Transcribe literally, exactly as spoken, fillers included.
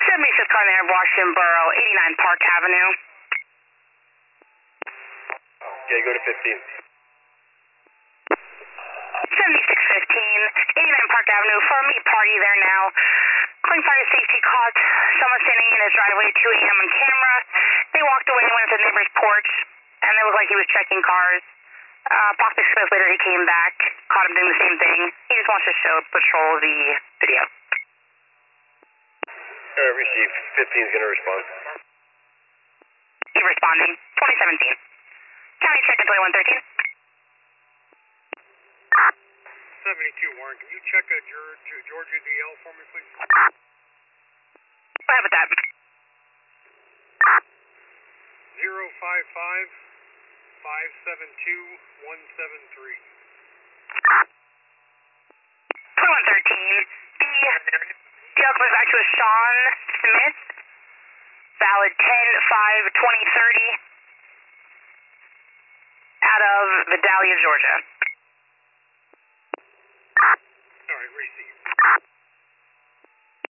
seventy-six car in there, Washington Borough, eighty-nine Park Avenue. Yeah, go to fifteen. seventy-six fifteen, eighty-nine Park Avenue, for me party there now. Calling fire safety caught someone standing in his driveway at two A M on camera. They walked away and went to the neighbor's porch, and it looked like he was checking cars. Uh, approximately six minutes later, he came back, caught him doing the same thing. He just wants to show patrol the video. Alright, receive. fifteen's gonna respond. He's responding. twenty seventeen. County check in twenty-one thirteen. seventy-two, Warren. Can you check a Georgia, Georgia D L for me, please? What happened with that? zero five five, five seven two, one seven three. twenty-one thirteen. The D L comes back to a Sean Smith. Valid ten five twenty thirty. Out of Vidalia, Georgia. Alright, receive.